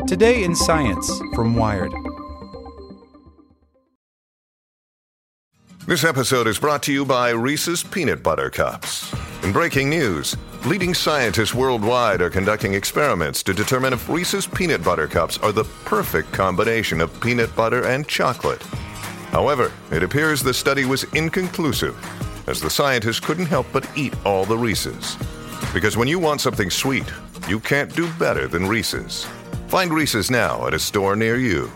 Today in Science from Wired. This episode is brought to you by Reese's Peanut Butter Cups. In breaking news, leading scientists worldwide are conducting experiments to determine if Reese's Peanut Butter Cups are the perfect combination of peanut butter and chocolate. However, it appears the study was inconclusive, as the scientists couldn't help but eat all the Reese's. Because when you want something sweet, you can't do better than Reese's. Find Reese's now at a store near you.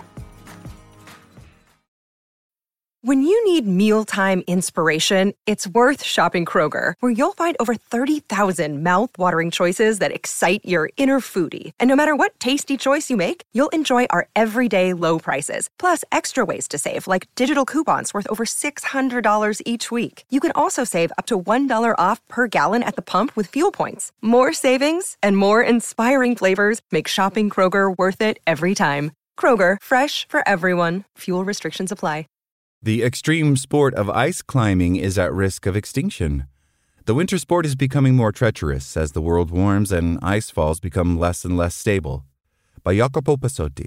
When you need mealtime inspiration, it's worth shopping Kroger, where you'll find over 30,000 mouth-watering choices that excite your inner foodie. And no matter what tasty choice you make, you'll enjoy our everyday low prices, plus extra ways to save, like digital coupons worth over $600 each week. You can also save up to $1 off per gallon at the pump with fuel points. More savings and more inspiring flavors make shopping Kroger worth it every time. Kroger, fresh for everyone. Fuel restrictions apply. The extreme sport of ice climbing is at risk of extinction. The winter sport is becoming more treacherous as the world warms and ice falls become less and less stable. By Jacopo Passotti.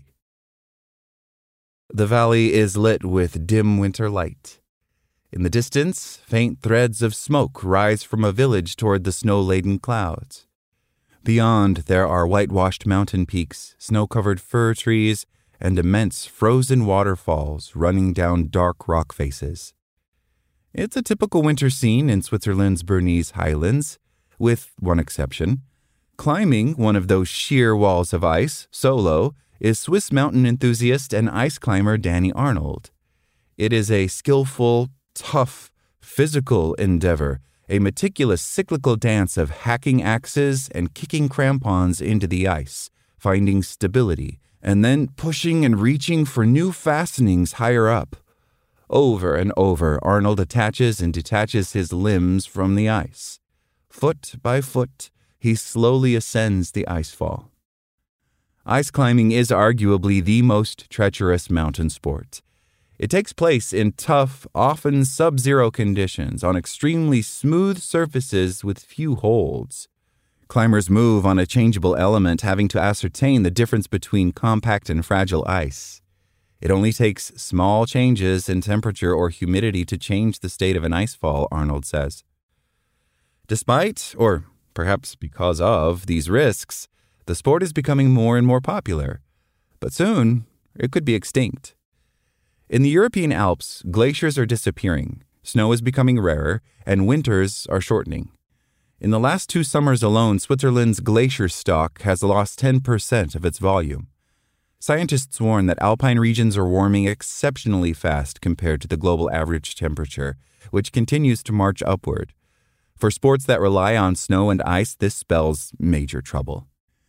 The valley is lit with dim winter light. In the distance, faint threads of smoke rise from a village toward the snow-laden clouds. Beyond, there are whitewashed mountain peaks, snow-covered fir trees, and immense frozen waterfalls running down dark rock faces. It's a typical winter scene in Switzerland's Bernese Highlands, with one exception. Climbing one of those sheer walls of ice, solo, is Swiss mountain enthusiast and ice climber Danny Arnold. It is a skillful, tough, physical endeavor, a meticulous cyclical dance of hacking axes and kicking crampons into the ice, finding stability, and then pushing and reaching for new fastenings higher up. Over and over, Arnold attaches and detaches his limbs from the ice. Foot by foot, he slowly ascends the icefall. Ice climbing is arguably the most treacherous mountain sport. It takes place in tough, often sub-zero conditions on extremely smooth surfaces with few holds. Climbers move on a changeable element, having to ascertain the difference between compact and fragile ice. It only takes small changes in temperature or humidity to change the state of an icefall, Arnold says. Despite, or perhaps because of, these risks, the sport is becoming more and more popular. But soon, it could be extinct. In the European Alps, glaciers are disappearing, snow is becoming rarer, and winters are shortening. In the last 2 summers alone, Switzerland's glacier stock has lost 10% of its volume. Scientists warn that alpine regions are warming exceptionally fast compared to the global average temperature, which continues to march upward. For sports that rely on snow and ice, this spells major trouble.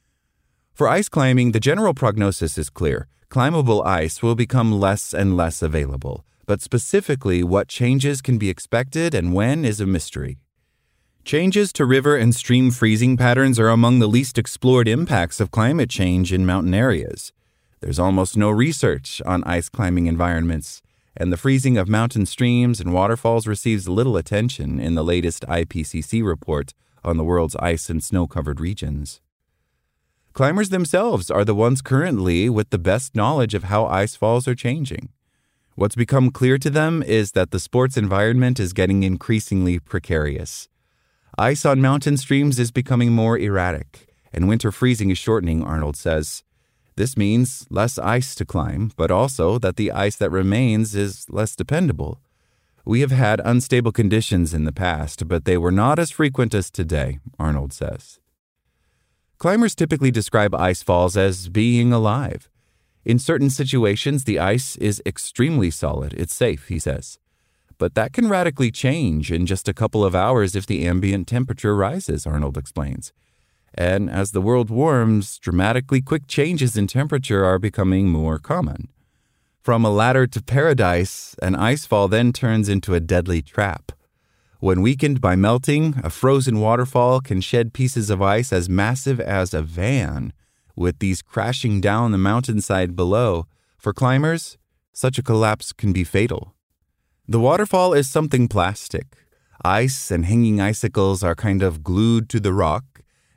For ice climbing, the general prognosis is clear. Climbable ice will become less and less available, but specifically what changes can be expected and when is a mystery. Changes to river and stream freezing patterns are among the least explored impacts of climate change in mountain areas. There's almost no research on ice climbing environments, and the freezing of mountain streams and waterfalls receives little attention in the latest IPCC report on the world's ice and snow-covered regions. Climbers themselves are the ones currently with the best knowledge of how ice falls are changing. What's become clear to them is that the sports environment is getting increasingly precarious. Ice on mountain streams is becoming more erratic, and winter freezing is shortening, Arnold says. This means less ice to climb, but also that the ice that remains is less dependable. We have had unstable conditions in the past, but they were not as frequent as today, Arnold says. Climbers typically describe ice falls as being alive. In certain situations, the ice is extremely solid. It's safe, he says. But that can radically change in just a couple of hours if the ambient temperature rises, Arnold explains. And as the world warms, dramatically quick changes in temperature are becoming more common. From a ladder to paradise, an icefall then turns into a deadly trap. When weakened by melting, a frozen waterfall can shed pieces of ice as massive as a van, with these crashing down the mountainside below. For climbers, such a collapse can be fatal. The waterfall is something plastic. Ice and hanging icicles are kind of glued to the rock,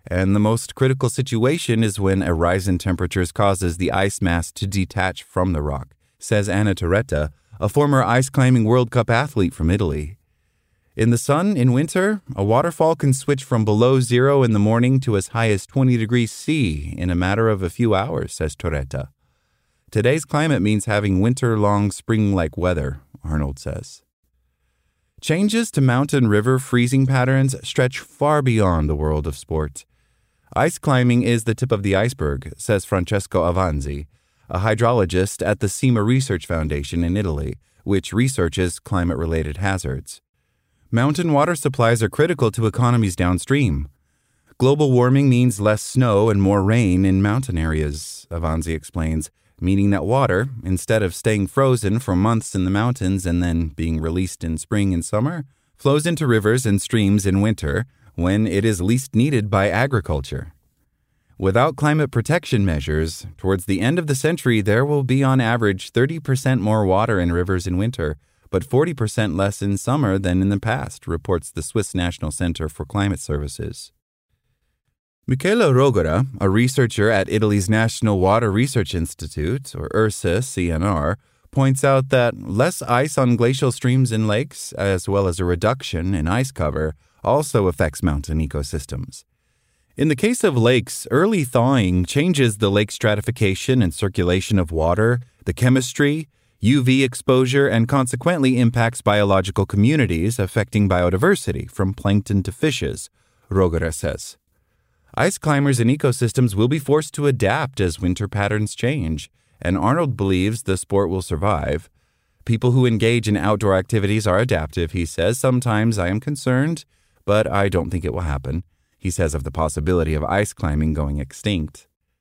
And the most critical situation is when a rise in temperatures causes the ice mass to detach from the rock, says Anna Torretta, a former ice climbing World Cup athlete from Italy. In the sun, in winter, a waterfall can switch from below zero in the morning to as high as 20 degrees C in a matter of a few hours, says Torretta. Today's climate means having winter-long spring-like weather, Arnold says. Changes to mountain river freezing patterns stretch far beyond the world of sport. Ice climbing is the tip of the iceberg, says Francesco Avanzi, a hydrologist at the CIMA Research Foundation in Italy, which researches climate-related hazards. Mountain water supplies are critical to economies downstream. Global warming means less snow and more rain in mountain areas, Avanzi explains, meaning that water, instead of staying frozen for months in the mountains and then being released in spring and summer, flows into rivers and streams in winter when it is least needed by agriculture. Without climate protection measures, towards the end of the century there will be on average 30% more water in rivers in winter, but 40% less in summer than in the past, reports the Swiss National Center for Climate Services. Michela Rogora, a researcher at Italy's National Water Research Institute, or IRSA-CNR, points out that less ice on glacial streams and lakes, as well as a reduction in ice cover, also affects mountain ecosystems. In the case of lakes, early thawing changes the lake stratification and circulation of water, the chemistry, UV exposure, and consequently impacts biological communities, affecting biodiversity from plankton to fishes, Rogora says. Ice climbers and ecosystems will be forced to adapt as winter patterns change, and Arnold believes the sport will survive. People who engage in outdoor activities are adaptive, he says. Sometimes I am concerned, but I don't think it will happen, he says of the possibility of ice climbing going extinct.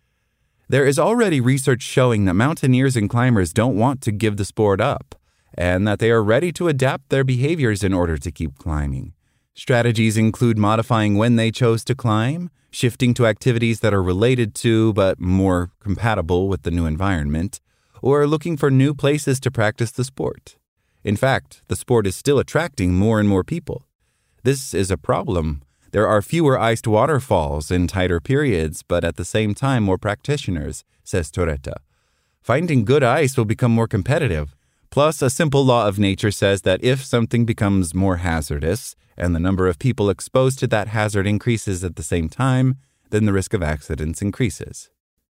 There is already research showing that mountaineers and climbers don't want to give the sport up, and that they are ready to adapt their behaviors in order to keep climbing. Strategies include modifying when they chose to climb, shifting to activities that are related to but more compatible with the new environment, or looking for new places to practice the sport. In fact, the sport is still attracting more and more people. This is a problem. There are fewer iced waterfalls in tighter periods, but at the same time more practitioners, says Torretta. Finding good ice will become more competitive. Plus, a simple law of nature says that if something becomes more hazardous, and the number of people exposed to that hazard increases at the same time, then the risk of accidents increases.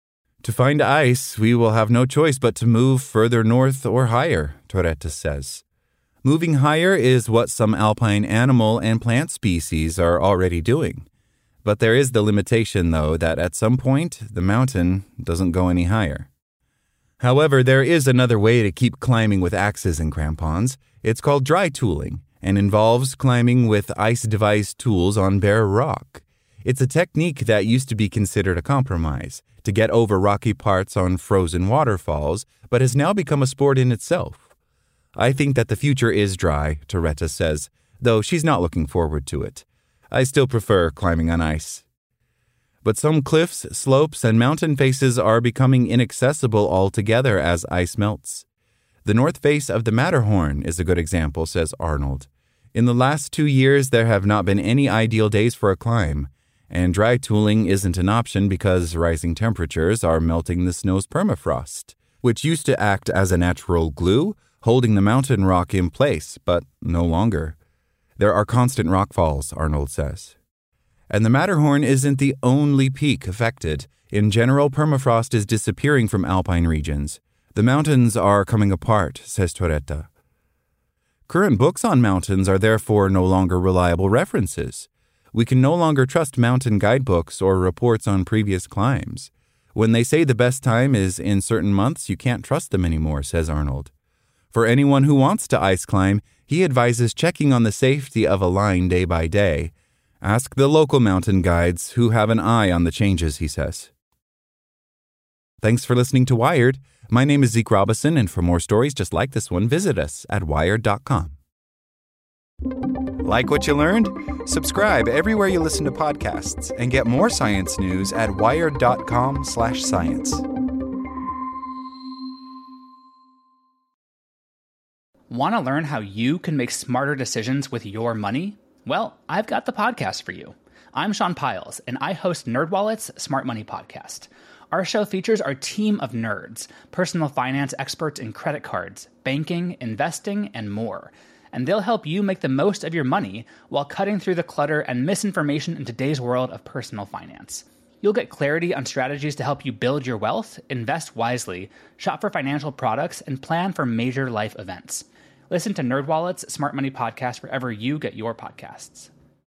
To find ice, we will have no choice but to move further north or higher, Torretta says. Moving higher is what some alpine animal and plant species are already doing. But there is the limitation, though, that at some point, the mountain doesn't go any higher. However, there is another way to keep climbing with axes and crampons. It's called dry tooling, and involves climbing with ice-devised tools on bare rock. It's a technique that used to be considered a compromise, to get over rocky parts on frozen waterfalls, but has now become a sport in itself. I think that the future is dry, Torretta says, though she's not looking forward to it. I still prefer climbing on ice. But some cliffs, slopes, and mountain faces are becoming inaccessible altogether as ice melts. The north face of the Matterhorn is a good example, says Arnold. In the last 2 years, there have not been any ideal days for a climb, and dry tooling isn't an option because rising temperatures are melting the snow's permafrost, which used to act as a natural glue, holding the mountain rock in place, but no longer. There are constant rockfalls, Arnold says. And the Matterhorn isn't the only peak affected. In general, permafrost is disappearing from alpine regions. The mountains are coming apart, says Torretta. Current books on mountains are therefore no longer reliable references. We can no longer trust mountain guidebooks or reports on previous climbs. When they say the best time is in certain months, you can't trust them anymore, says Arnold. For anyone who wants to ice climb, he advises checking on the safety of a line day by day. Ask the local mountain guides who have an eye on the changes, he says. Thanks for listening to Wired. My name is Zeke Robison, and for more stories just like this one, visit us at wired.com. Like what you learned? Subscribe everywhere you listen to podcasts and get more science news at wired.com/science. Want to learn how you can make smarter decisions with your money? Well, I've got the podcast for you. I'm Sean Piles, and I host NerdWallet's Smart Money Podcast. Our show features our team of nerds, personal finance experts in credit cards, banking, investing, and more. And they'll help you make the most of your money while cutting through the clutter and misinformation in today's world of personal finance. You'll get clarity on strategies to help you build your wealth, invest wisely, shop for financial products, and plan for major life events. Listen to NerdWallet's Smart Money Podcast wherever you get your podcasts.